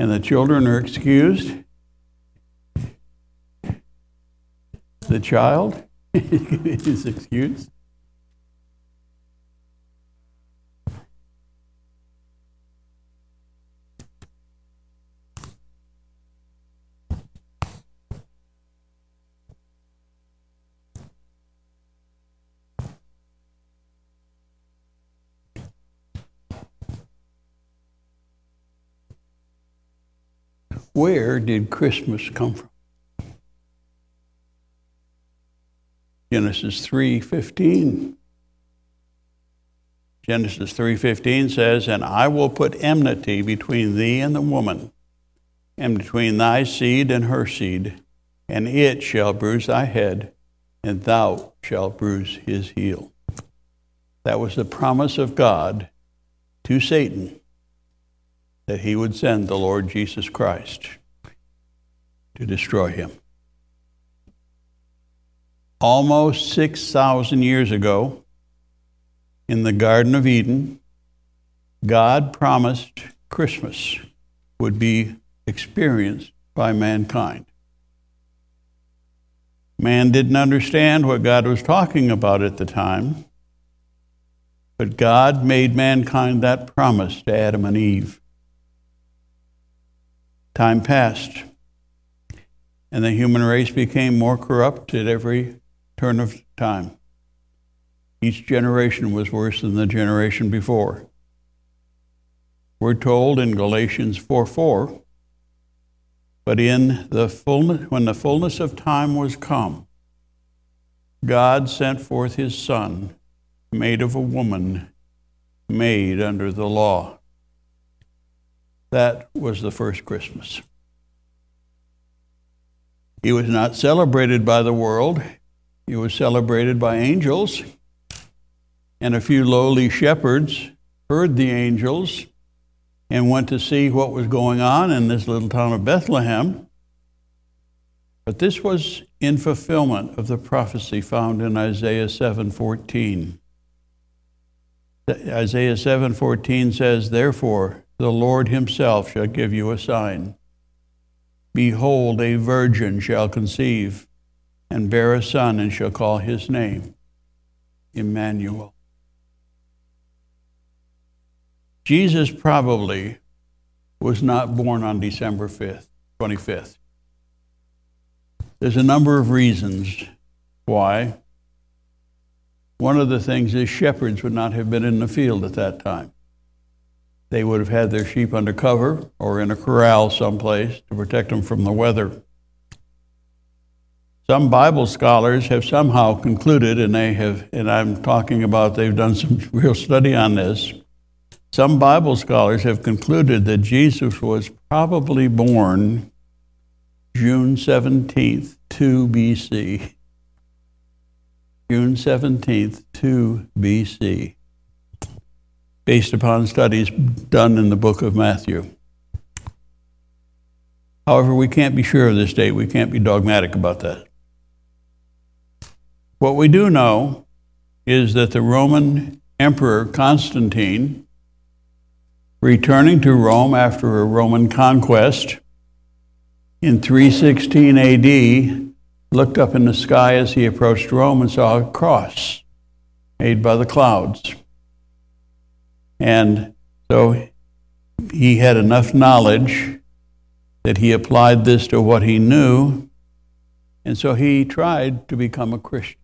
And the children are excused. The child is excused. Where did Christmas come from? Genesis 3:15. Genesis 3:15 says, "And I will put enmity between thee and the woman, and between thy seed and her seed, and it shall bruise thy head, and thou shalt bruise his heel." That was the promise of God to Satan, that he would send the Lord Jesus Christ to destroy him. Almost 6,000 years ago, in the Garden of Eden, God promised Christmas would be experienced by mankind. Man didn't understand what God was talking about at the time, but God made mankind that promise to Adam and Eve. Time passed, and the human race became more corrupt at every turn of time. Each generation was worse than the generation before. We're told in Galatians 4:4, "But when the fullness of time was come, God sent forth his Son, made of a woman, made under the law." That was the first Christmas. He was not celebrated by the world. He was celebrated by angels, and a few lowly shepherds heard the angels and went to see what was going on in this little town of Bethlehem. But this was in fulfillment of the prophecy found in Isaiah 7:14. Isaiah 7:14 says, "Therefore the Lord himself shall give you a sign. Behold, a virgin shall conceive and bear a son, and shall call his name Emmanuel." Jesus probably was not born on December 25th. There's a number of reasons why. One of the things is shepherds would not have been in the field at that time. They would have had their sheep under cover or in a corral someplace to protect them from the weather. Some Bible scholars have somehow concluded, and I'm talking about, they've done some real study on this. Some Bible scholars have concluded that Jesus was probably born June 17th, 2 BC. June 17th, 2 BC. Based upon studies done in the book of Matthew. However, we can't be sure of this date. We can't be dogmatic about that. What we do know is that the Roman Emperor Constantine, returning to Rome after a Roman conquest in 316 AD, looked up in the sky as he approached Rome and saw a cross made by the clouds. And so he had enough knowledge that he applied this to what he knew, and so he tried to become a Christian.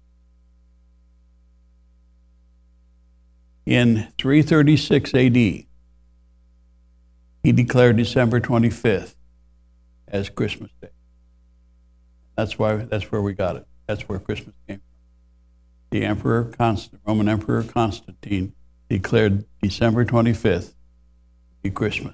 In 336 AD, he declared December 25th as Christmas Day. That's where we got it. That's where Christmas came from. The Roman Emperor Constantine declared December 25th to be Christmas.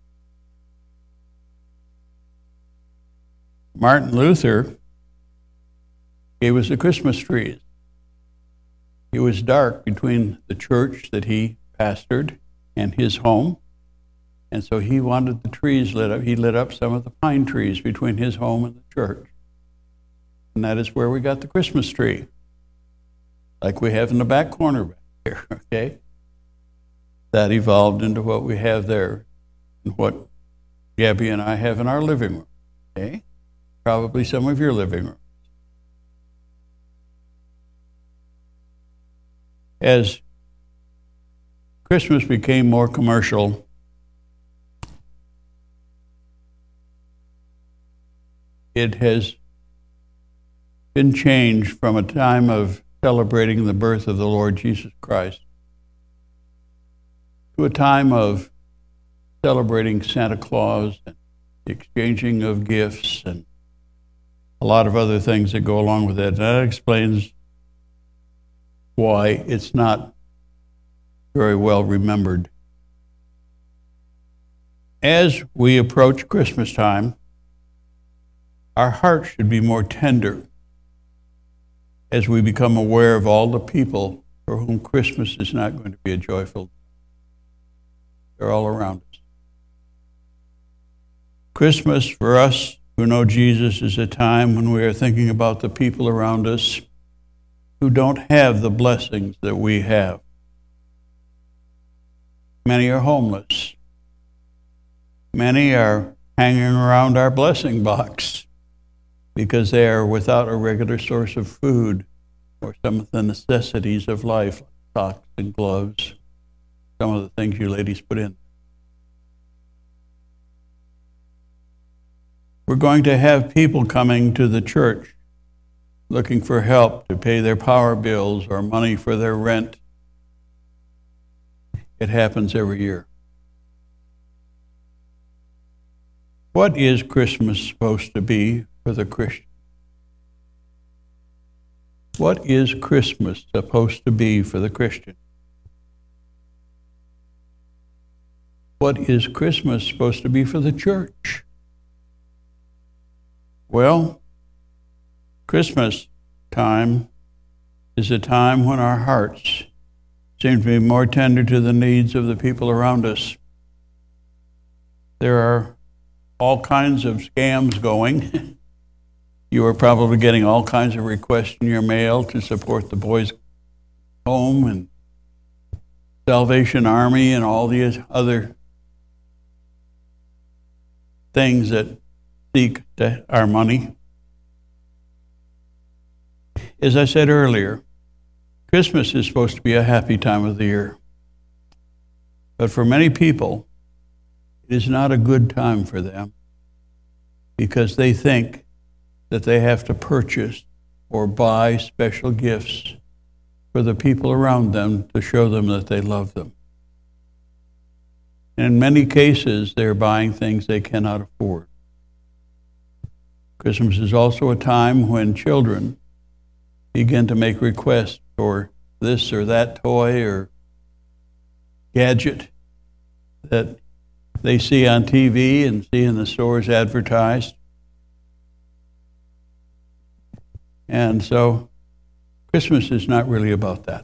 Martin Luther gave us the Christmas trees. It was dark between the church that he pastored and his home, and so he wanted the trees lit up. He lit up some of the pine trees between his home and the church. And that is where we got the Christmas tree, like we have in the back corner back here, okay? That evolved into what we have there, and what Gabby and I have in our living room. Okay? Probably some of your living room. As Christmas became more commercial, it has been changed from a time of celebrating the birth of the Lord Jesus Christ to a time of celebrating Santa Claus and the exchanging of gifts and a lot of other things that go along with that. And that explains why it's not very well remembered. As we approach Christmas time, our hearts should be more tender as we become aware of all the people for whom Christmas is not going to be a joyful day. They're all around us. Christmas, for us who know Jesus, is a time when we are thinking about the people around us who don't have the blessings that we have. Many are homeless. Many are hanging around our blessing box because they are without a regular source of food or some of the necessities of life, like socks and gloves, some of the things you ladies put in. We're going to have people coming to the church looking for help to pay their power bills or money for their rent. It happens every year. What is Christmas supposed to be for the Christian? What is Christmas supposed to be for the Christian? What is Christmas supposed to be for the church? Well, Christmas time is a time when our hearts seem to be more tender to the needs of the people around us. There are all kinds of scams going. You are probably getting all kinds of requests in your mail to support the Boys Home and Salvation Army and all these other things that seek our money. As I said earlier, Christmas is supposed to be a happy time of the year. But for many people, it is not a good time for them because they think that they have to purchase or buy special gifts for the people around them to show them that they love them. And in many cases, they're buying things they cannot afford. Christmas is also a time when children begin to make requests for this or that toy or gadget that they see on TV and see in the stores advertised. And so Christmas is not really about that.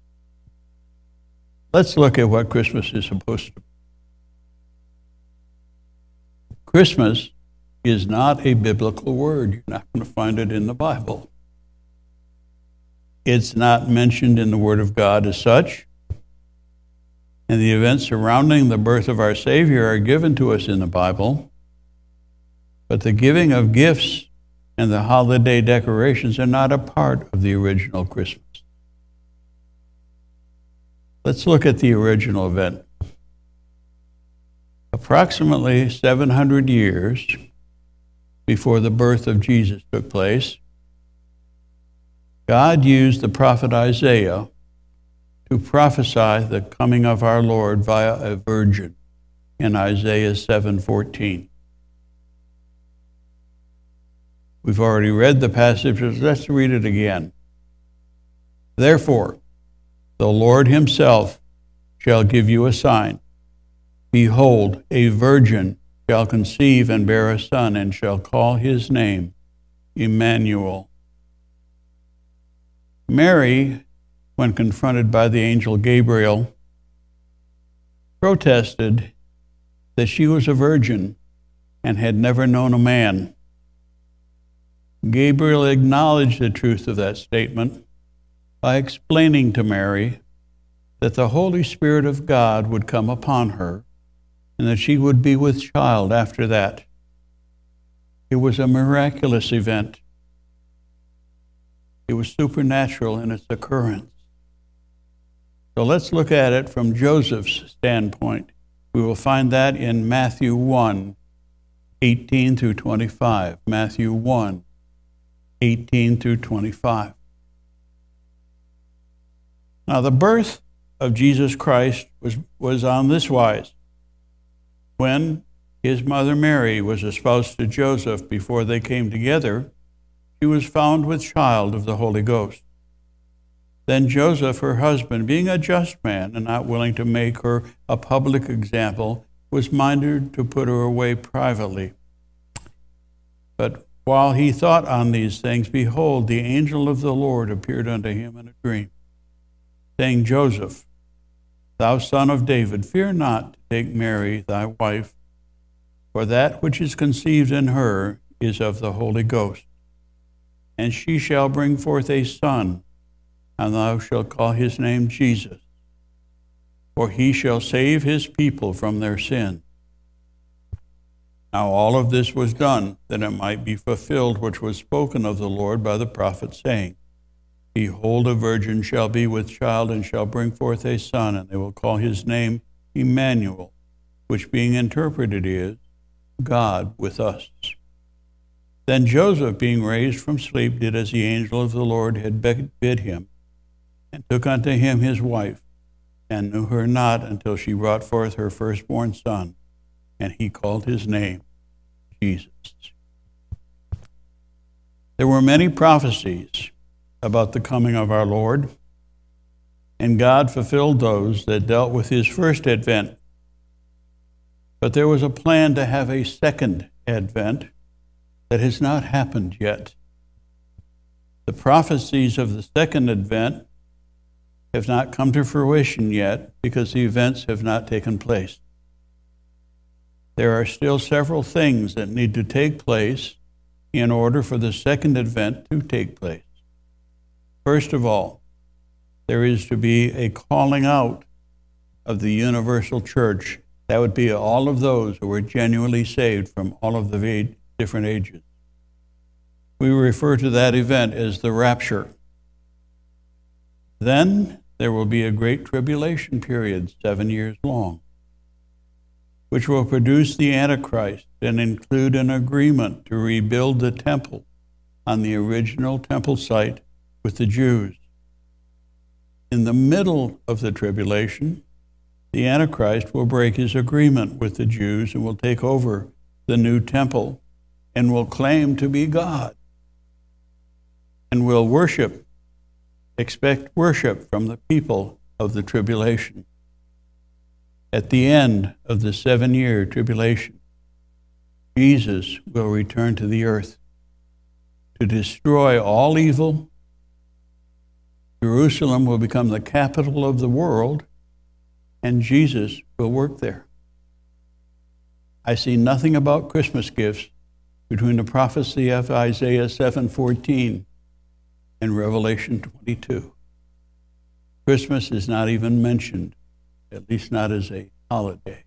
Let's look at what Christmas is supposed to be. Christmas is not a biblical word. You're not going to find it in the Bible. It's not mentioned in the Word of God as such. And the events surrounding the birth of our Savior are given to us in the Bible. But the giving of gifts and the holiday decorations are not a part of the original Christmas. Let's look at the original event. Approximately 700 years before the birth of Jesus took place, God used the prophet Isaiah to prophesy the coming of our Lord via a virgin in Isaiah 7:14. We've already read the passage, let's read it again. Therefore, the Lord himself shall give you a sign. Behold, a virgin shall conceive and bear a son, and shall call his name Emmanuel. Mary, when confronted by the angel Gabriel, protested that she was a virgin and had never known a man. Gabriel acknowledged the truth of that statement by explaining to Mary that the Holy Spirit of God would come upon her, and that she would be with child after that. It was a miraculous event. It was supernatural in its occurrence. So let's look at it from Joseph's standpoint. We will find that in Matthew 1, 18 through 25. Matthew 1, 18 through 25. Now, the birth of Jesus Christ was on this wise. When his mother Mary was espoused to Joseph before they came together, she was found with child of the Holy Ghost. Then Joseph, her husband, being a just man and not willing to make her a public example, was minded to put her away privately. But while he thought on these things, behold, the angel of the Lord appeared unto him in a dream, saying, Joseph, thou son of David, fear not to take Mary thy wife, for that which is conceived in her is of the Holy Ghost. And she shall bring forth a son, and thou shalt call his name Jesus, for he shall save his people from their sins. Now all of this was done, that it might be fulfilled which was spoken of the Lord by the prophet, saying, Behold, a virgin shall be with child, and shall bring forth a son, and they will call his name Emmanuel, which being interpreted is, God with us. Then Joseph, being raised from sleep, did as the angel of the Lord had bid him, and took unto him his wife, and knew her not until she brought forth her firstborn son, and he called his name Jesus. There were many prophecies about the coming of our Lord, and God fulfilled those that dealt with his first advent. But there was a plan to have a second advent that has not happened yet. The prophecies of the second advent have not come to fruition yet because the events have not taken place. There are still several things that need to take place in order for the second advent to take place. First of all, there is to be a calling out of the universal church. That would be all of those who were genuinely saved from all of the different ages. We refer to that event as the rapture. Then there will be a great tribulation period, 7 years long, which will produce the Antichrist and include an agreement to rebuild the temple on the original temple site with the Jews. In the middle of the tribulation, the Antichrist will break his agreement with the Jews and will take over the new temple and will claim to be God and will expect worship from the people of the tribulation. At the end of the 7-year tribulation, Jesus will return to the earth to destroy all evil. Jerusalem will become the capital of the world, and Jesus will work there. I see nothing about Christmas gifts between the prophecy of Isaiah 7:14 and Revelation 22. Christmas is not even mentioned, at least not as a holiday.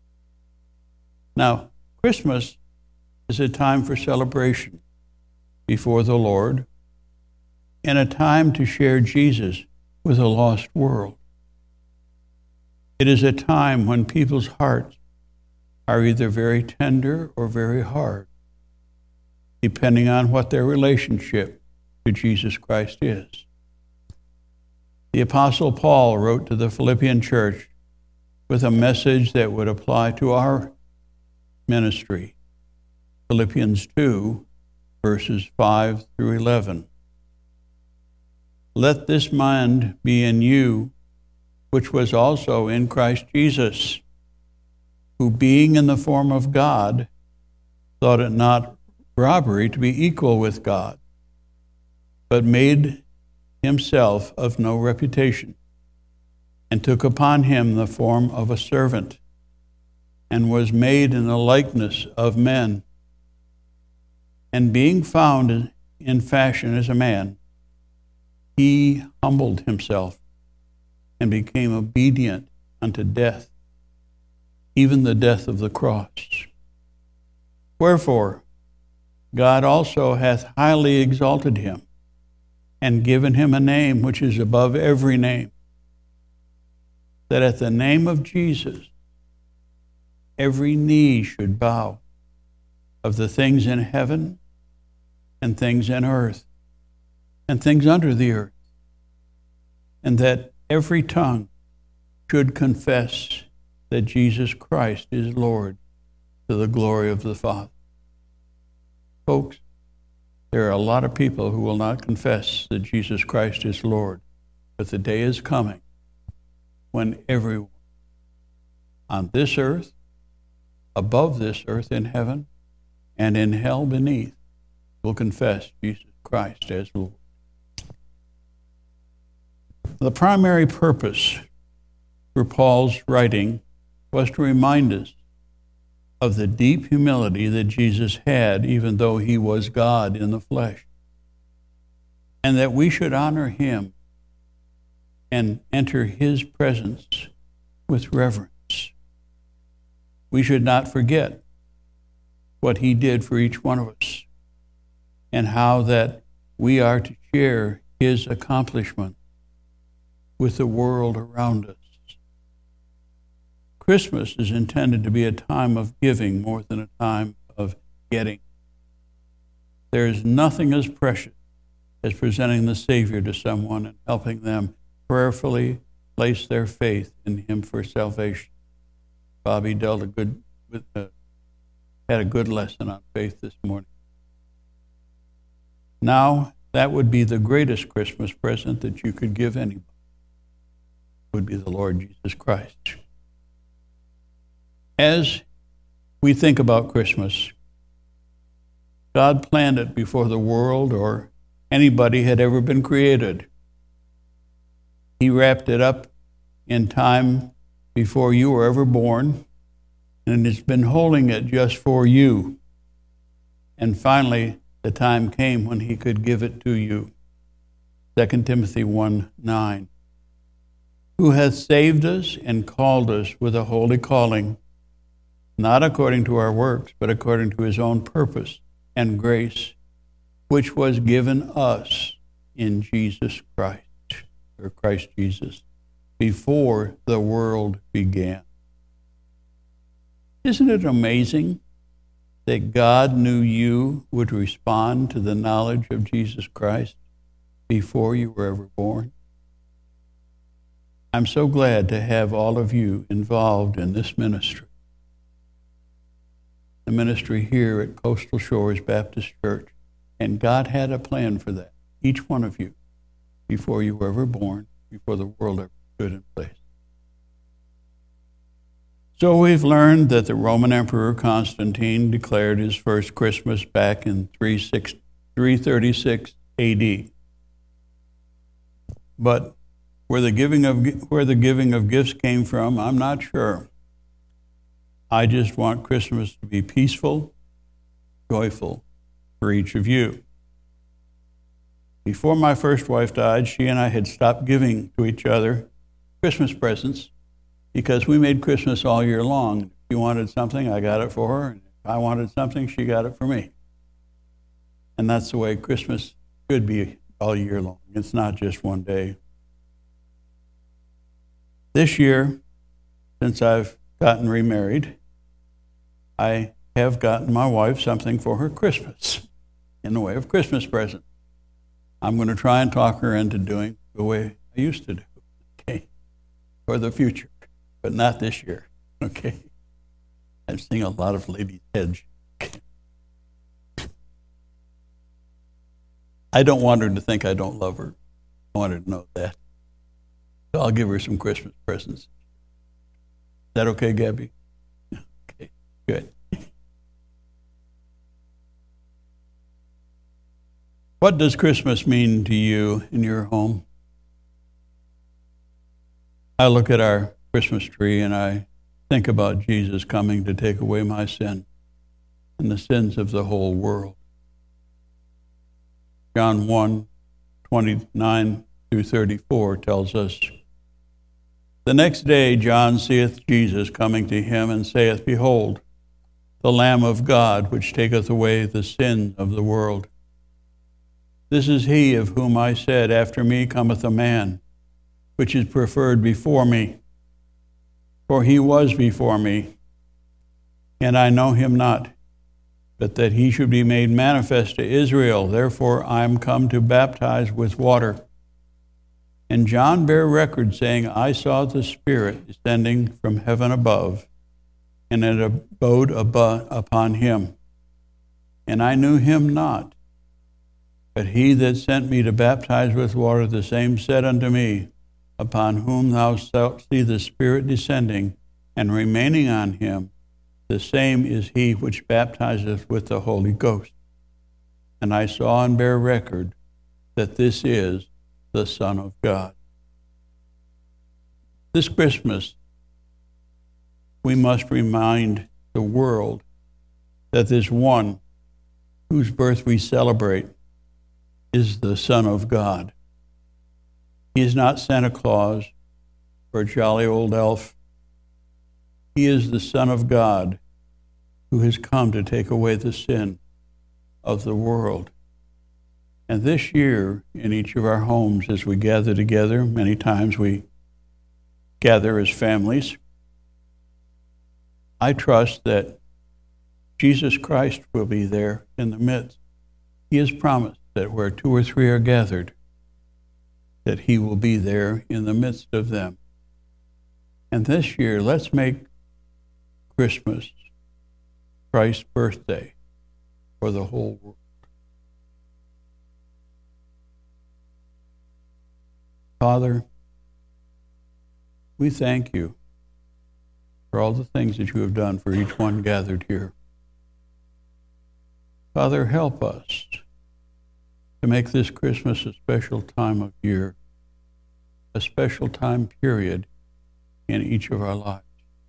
Now, Christmas is a time for celebration before the Lord and a time to share Jesus with a lost world. It is a time when people's hearts are either very tender or very hard, depending on what their relationship to Jesus Christ is. The Apostle Paul wrote to the Philippian church with a message that would apply to our ministry. Philippians 2, verses 5 through 11. Let this mind be in you, which was also in Christ Jesus, who being in the form of God, thought it not robbery to be equal with God, but made himself of no reputation, and took upon him the form of a servant, and was made in the likeness of men. And being found in fashion as a man, he humbled himself and became obedient unto death, even the death of the cross. Wherefore, God also hath highly exalted him, and given him a name which is above every name, that at the name of Jesus every knee should bow, of the things in heaven and things in earth and things under the earth, and that every tongue should confess that Jesus Christ is Lord, to the glory of the Father. Folks, there are a lot of people who will not confess that Jesus Christ is Lord, but the day is coming when everyone on this earth, above this earth in heaven, and in hell beneath will confess Jesus Christ as Lord. The primary purpose for Paul's writing was to remind us of the deep humility that Jesus had, even though he was God in the flesh, and that we should honor him and enter his presence with reverence. We should not forget what he did for each one of us, and how that we are to share his accomplishment with the world around us. Christmas is intended to be a time of giving more than a time of getting. There is nothing as precious as presenting the Savior to someone and helping them prayerfully place their faith in him for salvation. Bobby had a good lesson on faith this morning. Now, that would be the greatest Christmas present that you could give anybody. It would be the Lord Jesus Christ. As we think about Christmas, God planned it before the world or anybody had ever been created. He wrapped it up in time before you were ever born, and it's been holding it just for you. And finally, the time came when he could give it to you. 2 Timothy 1:9. Who hath saved us and called us with a holy calling, not according to our works, but according to his own purpose and grace, which was given us in Jesus Christ, or Christ Jesus, before the world began. Isn't it amazing that God knew you would respond to the knowledge of Jesus Christ before you were ever born? I'm so glad to have all of you involved in this ministry. The ministry here at Coastal Shores Baptist Church. And God had a plan for that, each one of you, before you were ever born, before the world ever stood in place. So we've learned that the Roman Emperor Constantine declared his first Christmas back in 336 AD. But where the giving of gifts came from, I'm not sure. I just want Christmas to be peaceful, joyful for each of you. Before my first wife died, she and I had stopped giving to each other Christmas presents because we made Christmas all year long. If she wanted something, I got it for her. And if I wanted something, she got it for me. And that's the way Christmas should be all year long. It's not just one day. This year, since I've gotten remarried, I have gotten my wife something for her Christmas in the way of Christmas present. I'm going to try and talk her into doing the way I used to do, okay, for the future, but not this year, okay? I'm seeing a lot of ladies' heads. I don't want her to think I don't love her. I want her to know that. So I'll give her some Christmas presents. Is that okay, Gabby? Okay, good. What does Christmas mean to you in your home? I look at our Christmas tree and I think about Jesus coming to take away my sin and the sins of the whole world. John 1:29 through 34 tells us, The next day John seeth Jesus coming to him, and saith, Behold, the Lamb of God, which taketh away the sin of the world. This is he of whom I said, After me cometh a man, which is preferred before me. For he was before me, and I know him not, but that he should be made manifest to Israel. Therefore I am come to baptize with water. And John bare record, saying, I saw the Spirit descending from heaven above, and it abode upon him. And I knew him not. But he that sent me to baptize with water, the same said unto me, Upon whom thou shalt see the Spirit descending and remaining on him, the same is he which baptizeth with the Holy Ghost. And I saw and bear record that this is the Son of God. This Christmas, we must remind the world that this one whose birth we celebrate is the Son of God. He is not Santa Claus or a jolly old elf. He is the Son of God who has come to take away the sin of the world. And this year, in each of our homes, as we gather together, many times we gather as families, I trust that Jesus Christ will be there in the midst. He has promised that where two or three are gathered, that he will be there in the midst of them. And this year, let's make Christmas Christ's birthday for the whole world. Father, we thank you for all the things that you have done for each one gathered here. Father, help us to make this Christmas a special time of year, a special time period in each of our lives.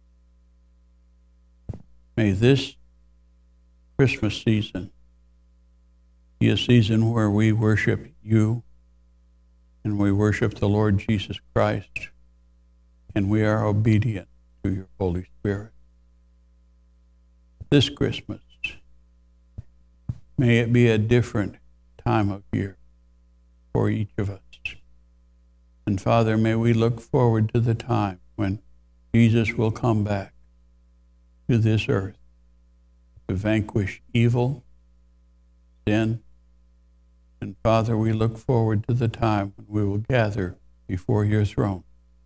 May this Christmas season be a season where we worship you and we worship the Lord Jesus Christ, and we are obedient to your Holy Spirit. This Christmas, may it be a different time of year for each of us. And Father, may we look forward to the time when Jesus will come back to this earth to vanquish evil, sin. And Father, we look forward to the time when we will gather before your throne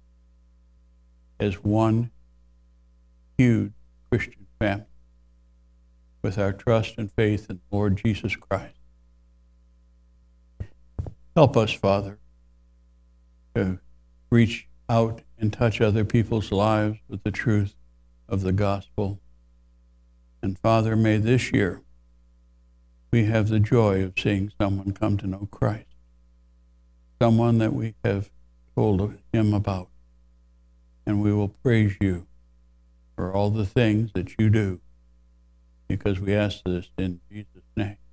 as one huge Christian family with our trust and faith in the Lord Jesus Christ. Help us, Father, to reach out and touch other people's lives with the truth of the gospel. And Father, may this year we have the joy of seeing someone come to know Christ, someone that we have told him about. And we will praise you for all the things that you do, because we ask this in Jesus' name.